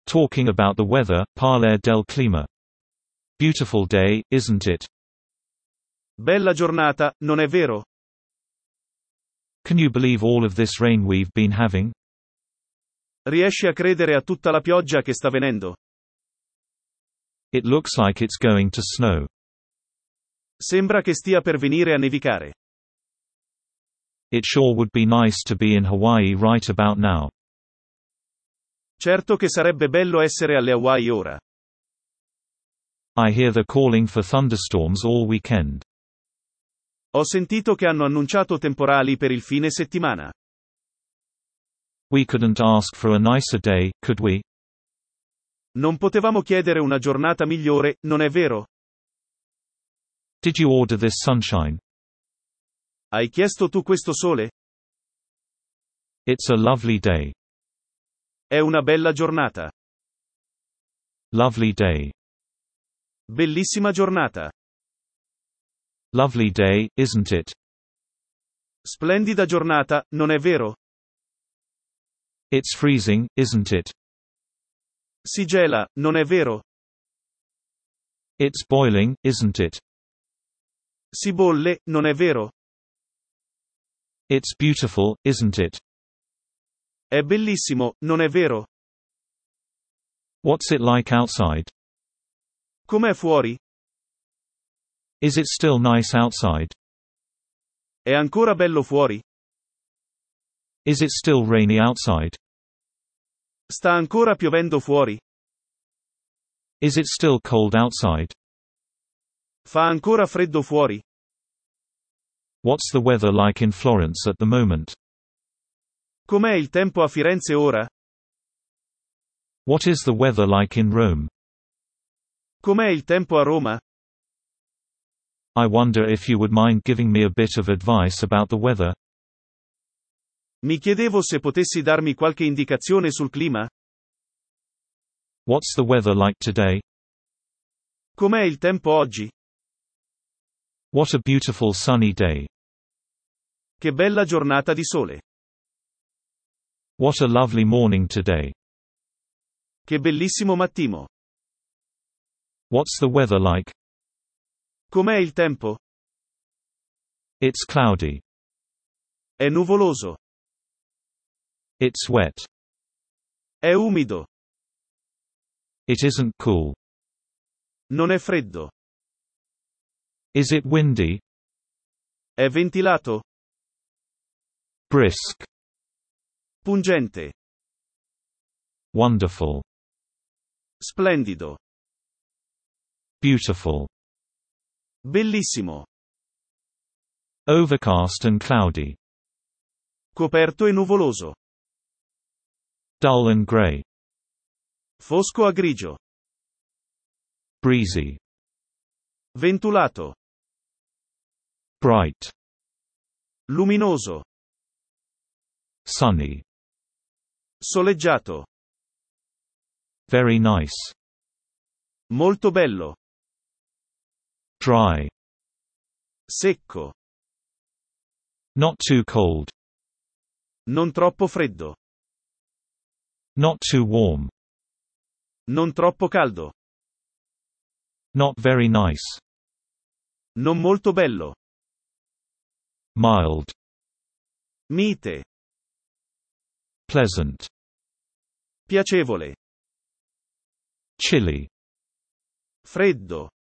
Talking about the weather, parler del clima. Beautiful day, isn't it? Bella giornata, non è vero? Can you believe all of this rain we've been having? Riesci a credere a tutta la pioggia che sta venendo? It looks like it's going to snow. Sembra che stia per venire a nevicare. It sure would be nice to be in Hawaii right about now. Certo che sarebbe bello essere alle Hawaii ora. I hear they're calling for thunderstorms all weekend. Ho sentito che hanno annunciato temporali per il fine settimana. We couldn't ask for a nicer day, could we? Non potevamo chiedere una giornata migliore, non è vero? Did you order this sunshine? Hai chiesto tu questo sole? It's a lovely day. È una bella giornata. Lovely day. Bellissima giornata. Lovely day, isn't it? Splendida giornata, non è vero? It's freezing, isn't it? Si gela, non è vero? It's boiling, isn't it? Si bolle, non è vero? It's beautiful, isn't it? È bellissimo, non è vero? What's it like outside? Com'è fuori? Is it still nice outside? È ancora bello fuori? Is it still rainy outside? Sta ancora piovendo fuori? Is it still cold outside? Fa ancora freddo fuori? What's the weather like in Florence at the moment? Com'è il tempo a Firenze ora? What is the weather like in Rome? Com'è il tempo a Roma? I wonder if you would mind giving me a bit of advice about the weather. Mi chiedevo se potessi darmi qualche indicazione sul clima? What's the weather like today? Com'è il tempo oggi? What a beautiful sunny day. Che bella giornata di sole. What a lovely morning today. Che bellissimo mattino. What's the weather like? Com'è il tempo? It's cloudy. È nuvoloso. It's wet. È umido. It isn't cool. Non è freddo. Is it windy? È ventilato. Brisk. Pungente. Wonderful. Splendido. Beautiful. Bellissimo. Overcast and cloudy. Coperto e nuvoloso. Dull and gray. Fosco a grigio. Breezy. Ventulato. Bright. Luminoso. Sunny. Soleggiato. Very nice. Molto bello. Dry. Secco. Not too cold. Non troppo freddo. Not too warm. Non troppo caldo. Not very nice. Non molto bello. Mild. Mite. Pleasant. Piacevole. Chilly. Freddo.